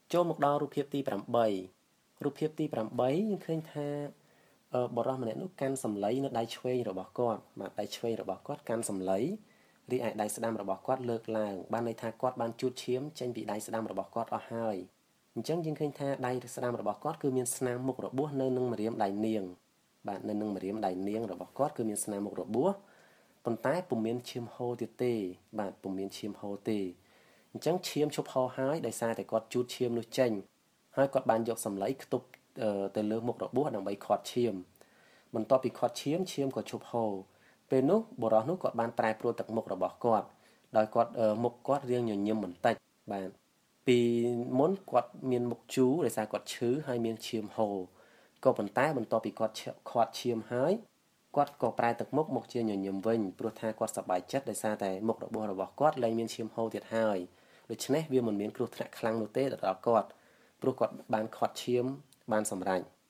ចូលមកដល់រូបភាពទី8រូបភាពទី8យើងឃើញថាបរិសម្នាក់នោះកាន់សម្លៃនៅដៃឆ្វេងរបស់គាត់បាទដៃឆ្វេងរបស់គាត់កាន់សម្លៃរីឯដៃស្ដាំរបស់គាត់លើកឡើងបានន័យថាគាត់បានជូតឈាមចេញពីដៃស្ដាំរបស់គាត់អស់ហើយអញ្ចឹងយើងឃើញថាដៃស្ដាំរបស់គាត់គឺមានស្នាមមុខរបួសនៅនឹងម្រាមដៃនាងបាទនៅនឹងម្រាមដៃនាងរបស់គាត់គឺមានស្នាមមុខរបួសប៉ុន្តែពុំមានឈាមហូរទៀតទេបាទពុំមានឈាមហូរទេអញ្ចឹងឈាមឈប់ហូរហើយដោយសារតែគាត់ជូតឈាមនោះចេញហើយគាត់បានយកសម្លៃខ្ទប់ទៅលើមុខរបួសដើម្បីខាត់ឈាមបន្ទាប់ពីខាត់ឈាមក៏ឈប់ហូរពេលនោះបុរសនោះគាត់បានប្រែប្រួលទឹកមុខរបស់គាត់ដោយគាត់មុខគាត់រាងញញឹមបន្តិចបាទពីមុនគាត់មានមុខជូរដោយសារគាត់ឈឺហើយមានឈាមហូរក៏ប៉ុន្តែបន្ទាប់ពីគាត់ខាត់ឈាមហើយគាត់ក៏ប្រែទឹកមុខមកជាញញឹមវិញព្រោះថាគាត់សប្បាយចិត្តដោយសារតែមុខរបួសរបស់គាត់លែងមានឈាមហូរទៀតហើយដូច្នេះវាមិនមានគ្រោះថ្នាក់ខ្លាំងនោះទេដល់គាត់ព្រោះគាត់បានខាត់ឈាមបានសម្រេច